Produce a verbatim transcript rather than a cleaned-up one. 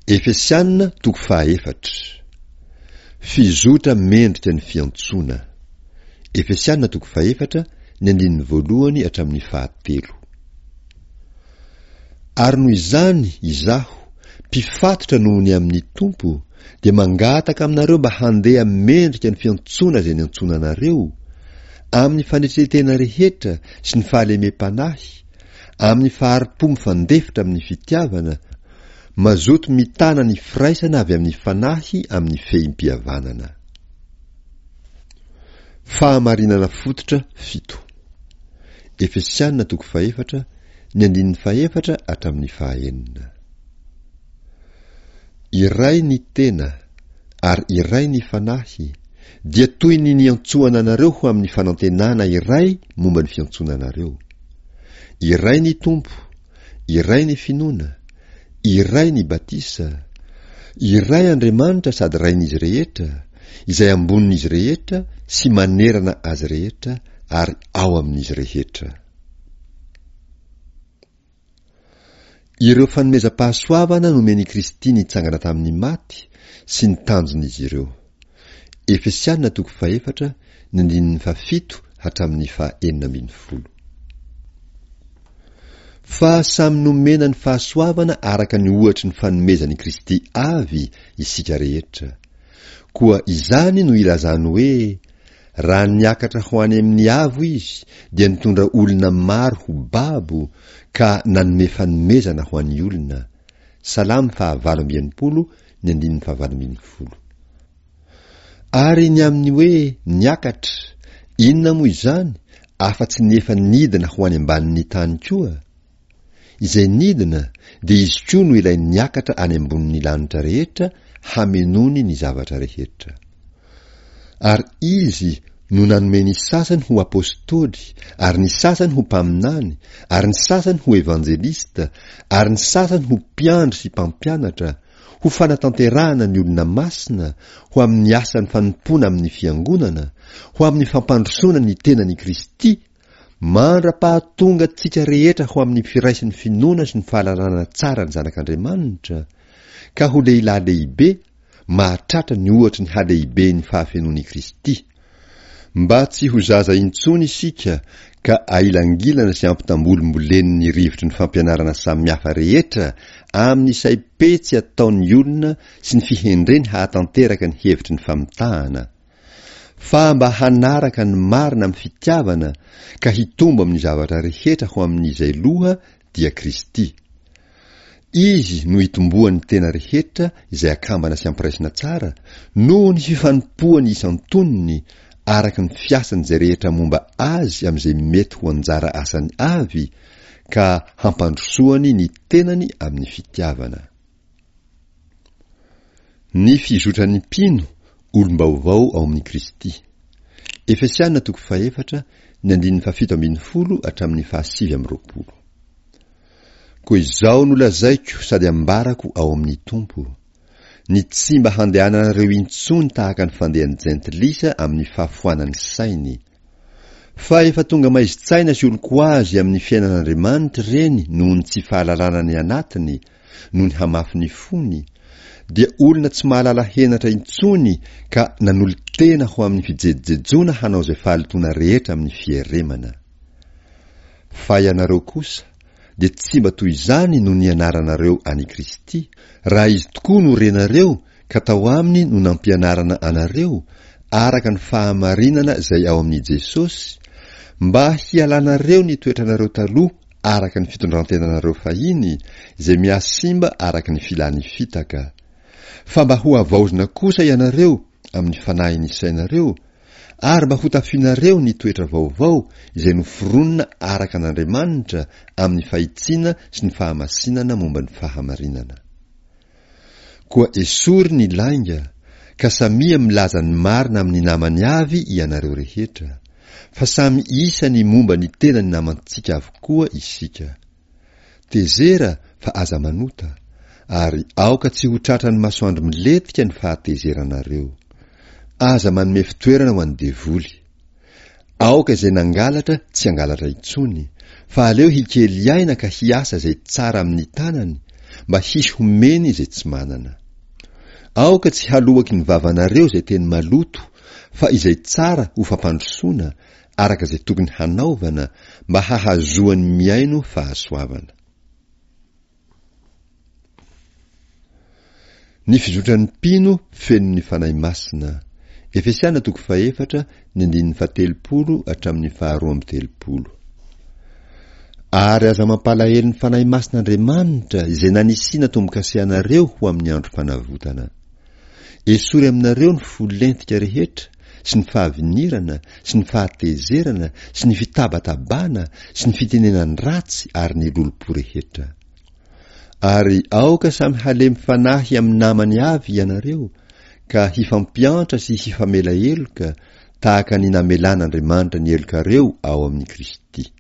Efesianina toko fahaefatra. Fizotra mendrika ny fiantsoana. Efesianina toko fahaefatra ny andininy voalohany hatramin'ny fahatelo. Ary noho izany izaho, mpifatotra noho ny amin'ny Tompo, dia mangataka aminareo mba handeha mendrika ny fiantsoana izay niantsoana anareo, amin'ny fanetretena rehetra sy ny fahalemem-panahy, amin'ny faharipo mifandefitra amin'ny fitiavana, mazoto mitana ny firaisana avy amin'ny fanahy amin'ny fehim-pihavanana. Fahamarinana fototra fito. Efesianina toko fahaefatra ny andininy fahaefatra hatramin'ny fahaenina. Iray ny tena ary iray ny fanahy, dia toy ny niantsoana anareo ho amin'ny fanantenana iray momba ny fiantsoana anareo. Iray ny Tompo, iray ny finoana, iray ny batisa, iray Andriamanitra sady rain'izy rehetra, izay ambonin'izy rehetra sy manerana azy rehetra ary ao amin'izy rehetra. Ireo fanomezam-pahasoavana nomeny Kristy nitsangana tamin'ny maty sy ny tanjon'izy ireo. Efesianina toko fahaefatra ny andininy fafito hatramin'ny fahaenina ambin'ny folo. Fa samy nomena ny fahasoavana araka ny ohatry ny fanomezany Kristy avy isika rehetra. Koa izany no ilazany hoe, raha niakatra ho any amin'ny avo izy, dia nitondra olona maro ho babo, ka nanome fanomezana ho an'ny olona. Salamy fahavalo amby enimpolo ny andininy fahavalo ambin'ny folo. Ary ny amin'ny hoe niakatra, inona moa izany, afa-tsy ny efa nidina ho any ambanin'ny tany koa? Izay nidina, dia izy koa no ilay niakatra any ambonin'ny lanitra rehetra, hamenony ny zavatra rehetra. Ary izy no nanome ny sasany ho apôstôly, ary ny sasany ho mpaminany, ary ny sasany ho evanjelista, ary ny sasany ho mpiandry sy mpampianatra, ho fanatanterahana ny olona masina, ho amin'ny asany fanompoana amin'ny fiangonana, ho amin'ny fampandrosoana ny tenany Kristy, mandra-pahatonga tsika rehetra ho amin'ny firaisin'ny finoana sy ny fahalalana tsara ny zanak'Andriamanitra, ka ho lehilahy lehibe, mahatratra ny ohatra ny halehibe ny fahafenon'i Kristy. Mba tsy ho zaza intsony isika, ka ailangilana sy ampitambolomboleny ny rivotry ny fampianarana samihafa rehetra amin'ny saim-petsy ataon'ny olona sy ny fihendreny hahatanteraka ny hevitry ny famitahana. Fa mba hanaraka ny marina amin'ny fitiavana, ka hitombo amin'ny zavatra rehetra ho amin'izay loha dia Kristy. Izy no hitomboan'ny tena rehetra izay akambana sy ampiraisina tsara, noho ny fifanompoany isan-tonony, araka ny fiasany izay rehetra momba azy amin'izay mety ho anjara asany avy, ka hampandrosoany ny tenany amin'ny fitiavana. Ny fizotran'ny mpino, olom-baovao ao amin'ny Kristy. Efesianina toko fahaefatra ny andininy fafito ambin'ny folo hatramin'ny fahasivy amby roapolo. Koa izao no lazaiko sady ambarako ao amin'ny Tompo, ny tsy mba handehananareo intsony tahaka ny fandehan'ny jentilisa amin'ny fahafoanany sainy. Fa efa tonga maizitsaina sy oloko azy amin'ny fiainan'Andriamanitra reny noho ny tsy fahalalana ny anatiny, noho ny hamafy ny fony, dia olona tsy mahalala henatra intsony ka nanolo-tena ho amin'ny fijejejona hanao izay fahalitoana rehetra amin'ny fieremana. Fa ianareo kosa, dia tsy mba toy izany no nianaranareo any Kristy, raha izy tokoa no renareo ka tao aminy no nampianarana anareo, araka ny fahamarinana izay ao amin'i Jesosy, mba hialanareo ny toetranareo taloha araka ny fitondrantenanareo fahiny, izay miasimba araka ny filany fitaka. Fa mba ho avaozina kosa ianareo amin'ny fanahy ny sainareo, ary mba ho tafinareo ny toetra vaovao izay noforonina araka n'Andriamanitra amin'ny fahitsiana sy ny fahamasinana momba ny fahamarinana. Koa esory ny lainga, ka samia milaza ny marina amin'ny namany avy ianareo rehetra, fa samy isa ny momba ny tena ny namantsika avokoa isika. Tezera fa aza manota, ary aoka tsy ho tratra ny masoandro miletika ny fahatezeranareo. Aza manome fitoerana ho an'ny devoly. Aoka izay nangalatra tsy angalatra intsony, fa aleo hikely aina ka hiasa izay tsara amin'ny tanany, mba hisy homeny izay tsy manana. Aoka tsy haloaky ny vavanareo izay teny maloto, fa izay tsara ho fampandrosoana araka izay tokony hanaovana mba hahazoany miaino fahasoavana. Ny fizotran'ny mpino feno ny fanahy masina. Efesiana toko faefatra ny andininy fahatelopolo hatramin'ny faharoa amby telopolo. Ary aza mampalahelo ny fanahy masin'Andriamanitra izay nanisiana tombokasianareo ho amin'ny andro fanavotana. Esory aminareo ny folentika rehetra sy ny fahavinirana sy ny fahatezerana sy ny fitabatabana sy ny fitenenany ratsy ary ny lolopo rehetra. Ary aoka samy halemy fanahy amin'ny namany avy ianareo ka hifampiantra sy hifamela heloka tahaka ny namelan'Andriamanitra ny helokareo ao amin'ny Kristy.